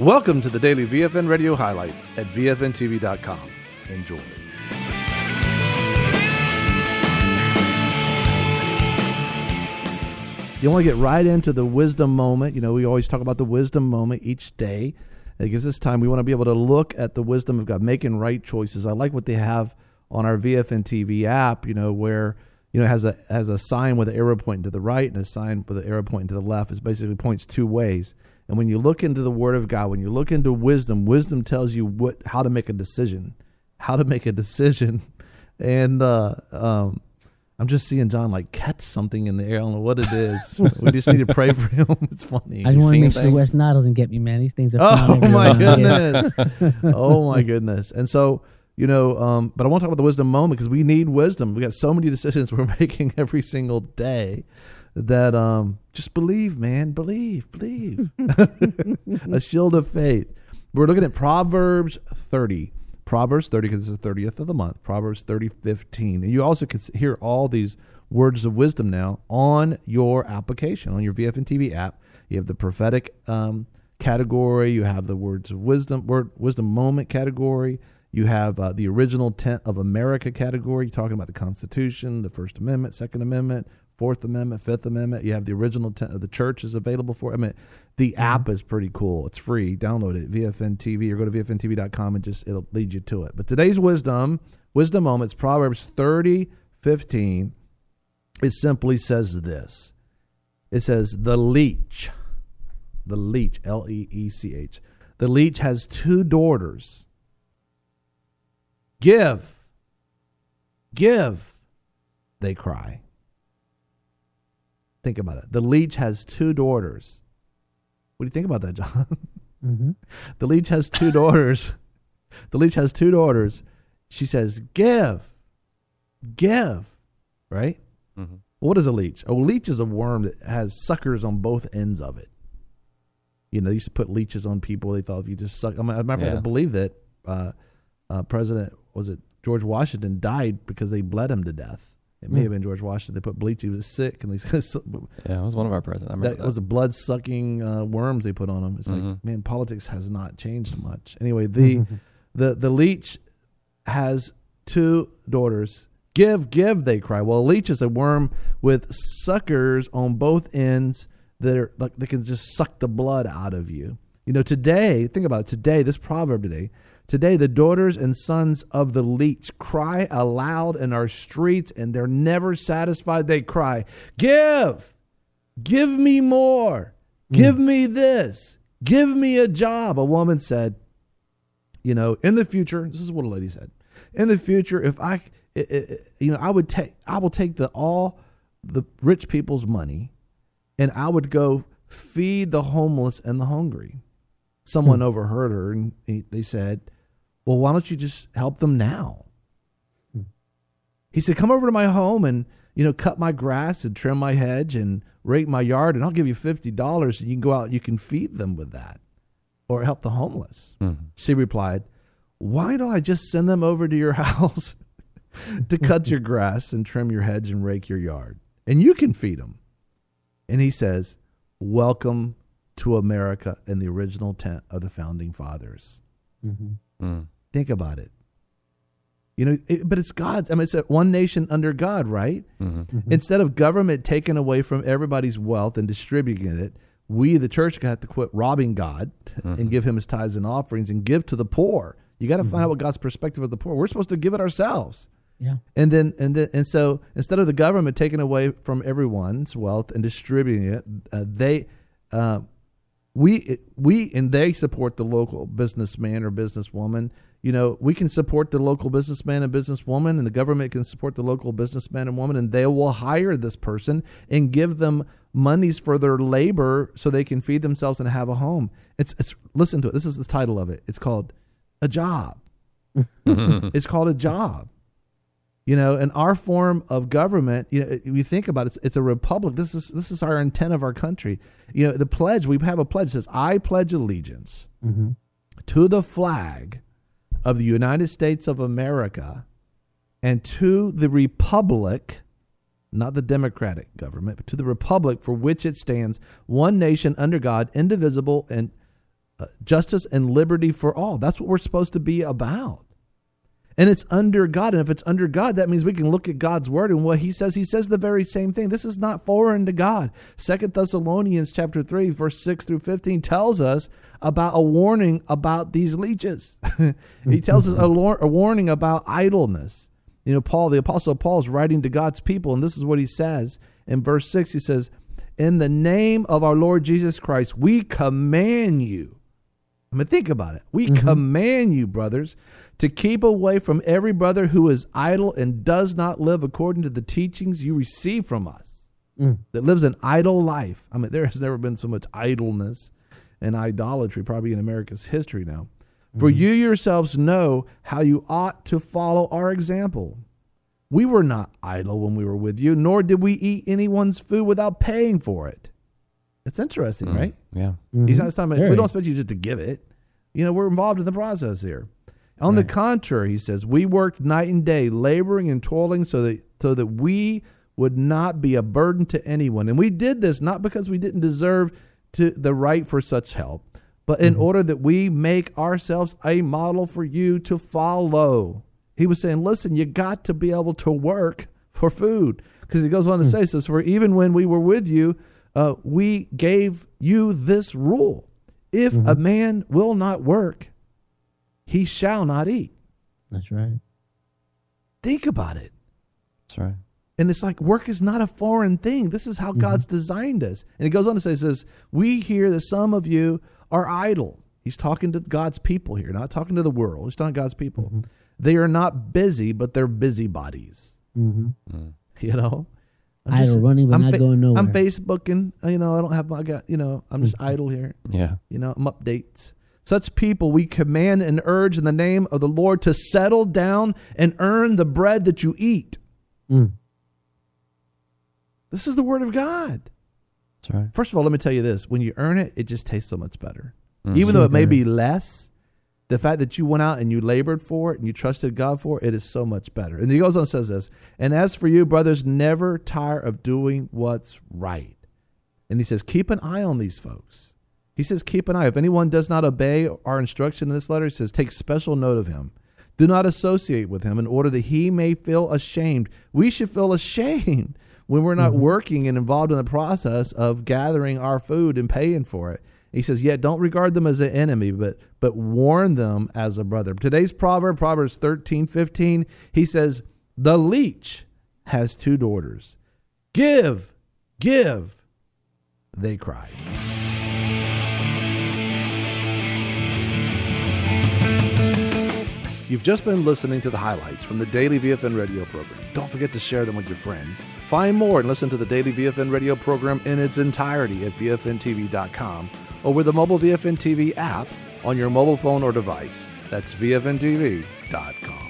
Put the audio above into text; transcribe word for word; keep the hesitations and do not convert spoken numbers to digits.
Welcome to the daily V F N Radio highlights at V F N T V dot com. Enjoy. You want to get right into the wisdom moment. You know, we always talk about the wisdom moment each day. It gives us time. We want to be able to look at the wisdom of God, making right choices. I like what they have on our V F N T V app, you know, where, you know, it has a, has a sign with an arrow pointing to the right and a sign with an arrow pointing to the left. It basically points two ways. And when you look into the Word of God, when you look into wisdom, wisdom tells you what how to make a decision, how to make a decision. And uh, um, I'm just seeing John like catch something in the air. I don't know what it is. We just need to pray for him. It's funny. I just want to make sure West Nile doesn't get me, man. These things are Oh, my goodness. Oh, my goodness. And so, you know, um, but I want to talk about the wisdom moment because we need wisdom. We got so many decisions we're making every single day that um, just believe, man. Believe, believe. A shield of faith. We're looking at Proverbs thirty. Proverbs thirty, because it's the thirtieth of the month. Proverbs thirty fifteen. And you also can hear all these words of wisdom now on your application, on your V F N T V app. You have the prophetic um, category. You have the words of wisdom, word wisdom moment category. You have uh, the original tent of America category. You're talking about the Constitution, the First Amendment, Second Amendment, Fourth Amendment, Fifth Amendment. You have the original tent of the church is available for. I mean, the app is pretty cool. It's free. Download it, V F N T V, or go to V F N T V dot com and just it'll lead you to it. But today's wisdom, wisdom moments, Proverbs thirty fifteen. It simply says this. It says, the leech, the leech, L E E C H. The leech has two daughters. Give, give, they cry. Think about it. The leech has two daughters. What do you think about that, John? Mm-hmm. The leech has two daughters. The leech has two daughters. She says, give, give, right? Mm-hmm. What is a leech? A leech is a worm that has suckers on both ends of it. You know, they used to put leeches on people. They thought if you just suck. I mean, as a matter of fact, I believe that uh, uh, President, was it George Washington, died because they bled him to death. It may mm. have been George Washington. They put bleach. He was sick, and they yeah, it was one of our presidents. I remember that, that. was the blood sucking uh, worms they put on him. It's mm-hmm. like, man, politics has not changed much. Anyway, the the the leech has two daughters. Give, give, they cry. Well, a leech is a worm with suckers on both ends that are like they can just suck the blood out of you. You know, today, think about it. Today, this proverb today. Today, the daughters and sons of the leech cry aloud in our streets, and they're never satisfied. They cry, give, give me more, give mm. me this, give me a job. A woman said, you know, in the future, this is what a lady said. In the future, if I, it, it, you know, I would take, I will take the all the rich people's money, and I would go feed the homeless and the hungry. Someone mm. overheard her, and he, they said, well, why don't you just help them now? He said, come over to my home and, you know, cut my grass and trim my hedge and rake my yard, and I'll give you fifty dollars, and you can go out and you can feed them with that or help the homeless. Mm-hmm. She replied, why don't I just send them over to your house to cut your grass and trim your hedge and rake your yard, and you can feed them? And he says, welcome to America in the original tent of the Founding Fathers. Mm-hmm. Mm. Think about it. You know, it, but it's God's. I mean, it's a one nation under God, right? Mm-hmm. Mm-hmm. Instead of government taking away from everybody's wealth and distributing it, we, the church, got to quit robbing God mm-hmm. and give him his tithes and offerings and give to the poor. You got to mm-hmm. find out what God's perspective of the poor. We're supposed to give it ourselves. Yeah. And then, and then, and so instead of the government taking away from everyone's wealth and distributing it, uh, they, uh, we, we, and they support the local businessman or businesswoman. You know, we can support the local businessman and businesswoman, and the government can support the local businessman and woman, and they will hire this person and give them monies for their labor so they can feed themselves and have a home. It's, it's listen to it. This is the title of it. It's called A Job. It's called a job. You know, and our form of government, you know, if you think about it, it's, it's a republic. This is this is our intent of our country. You know, the pledge, we have a pledge that says, I pledge allegiance mm-hmm. to the flag of the United States of America and to the republic, not the democratic government, but to the republic for which it stands, one nation under God, indivisible, and uh, justice and liberty for all. That's what we're supposed to be about. And it's under God. And if it's under God, that means we can look at God's word and what he says. He says the very same thing. This is not foreign to God. Second Thessalonians chapter three, verse six through fifteen tells us about a warning about these leeches. He tells us a, lor- a warning about idleness. You know, Paul, the apostle Paul is writing to God's people, and this is what he says in verse six. He says, in the name of our Lord Jesus Christ, we command you. I mean, think about it. We mm-hmm. command you, brothers, to keep away from every brother who is idle and does not live according to the teachings you receive from us, mm. that lives an idle life. I mean, there has never been so much idleness and idolatry probably in America's history now. Mm-hmm. For you yourselves know how you ought to follow our example. We were not idle when we were with you, nor did we eat anyone's food without paying for it. It's interesting, mm. right? Yeah. Mm-hmm. He's not talking about, we don't expect you just to give it. You know, we're involved in the process here. On right. the contrary, he says, we worked night and day, laboring and toiling so that so that we would not be a burden to anyone. And we did this not because we didn't deserve to the right for such help, but in mm-hmm. order that we make ourselves a model for you to follow. He was saying, listen, you got to be able to work for food. Because he goes on to mm-hmm. say, he says, for even when we were with you, uh, we gave you this rule. If mm-hmm. a man will not work, he shall not eat. That's right. Think about it. That's right. And it's like work is not a foreign thing. This is how mm-hmm. God's designed us. And he goes on to say, he says, we hear that some of you are idle. He's talking to God's people here, not talking to the world. He's talking to God's people. Mm-hmm. They are not busy, but they're busybodies. Mm-hmm. Mm. You know? I'm idle just, running, but I'm not fa- going nowhere. I'm Facebooking. You know, I don't have, I got, you know, I'm just Mm-hmm. idle here. Yeah. You know, I'm updates. Such people we command and urge in the name of the Lord to settle down and earn the bread that you eat. Mm. This is the word of God. That's right. First of all, let me tell you this. When you earn it, it just tastes so much better. Mm. Even Sure though it may does. be less, the fact that you went out and you labored for it and you trusted God for it, it is so much better. And he goes on and says this, and as for you, brothers, never tire of doing what's right. And he says, keep an eye on these folks. He says, keep an eye. If anyone does not obey our instruction in this letter, he says, take special note of him. Do not associate with him in order that he may feel ashamed. We should feel ashamed when we're not mm-hmm. working and involved in the process of gathering our food and paying for it. He says, yet don't regard them as an enemy, but but warn them as a brother. Today's proverb, Proverbs thirteen fifteen, he says, the leech has two daughters. Give, give, they cried. You've just been listening to the highlights from the Daily V F N radio program. Don't forget to share them with your friends. Find more and listen to the Daily V F N radio program in its entirety at V F N T V dot com or with the mobile V F N T V app on your mobile phone or device. That's V F N T V dot com.